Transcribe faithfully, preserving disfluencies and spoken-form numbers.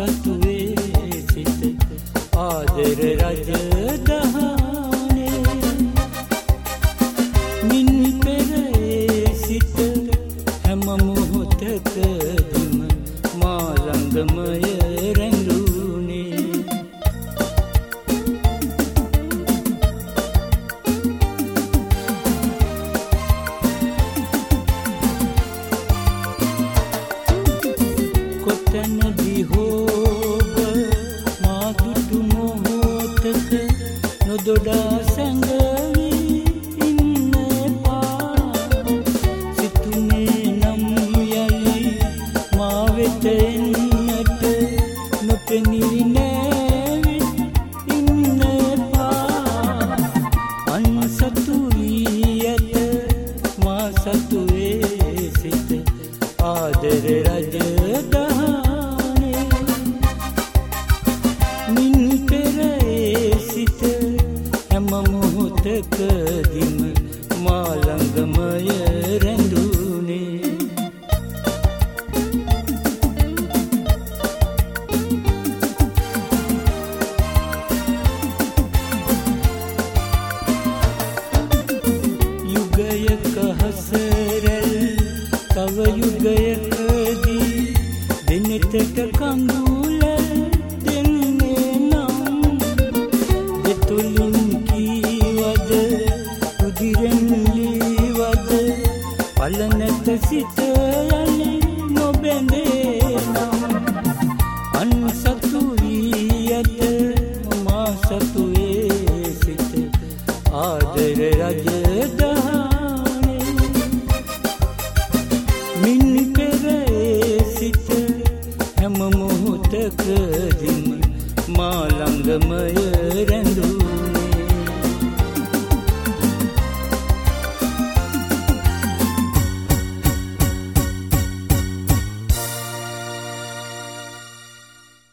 සතුවේ සිට ආදර රජ දහනේ මින් පෙරේ සිට හැම මොහොතකදීම මා ළඟමය රැඳුනේ කොතැනදී හෝබ මා දුටු මොහොතක නොදොඩා සැඟවී ඉන්න එපා සිතුනේ නම් යලි මා වෙත එන්නට නොපෙනී නැවි ඉන්න එපා අන් සතු වී ඇත මා සතුවේ සිට ආදර රජ දහනේ මින් පෙරේ සිට හැම මොහොතකදීම මා ළඟමය රැඳුනේ යුගයක හසරැල් තව යුගයකදී දෙනෙතට කඳුල දෙන්නේ නම් දෙතුලින් කීවද රුධිරෙන් ලීවද පලනත සිට යලි නොබැඳේ නම් අන් සතු වී ඇත මා සතුවේ සිට ආදර රජ දහනේ මින් පෙරේ සිට හැම මොහොතකදීම මා ළඟමය රැඳුනේ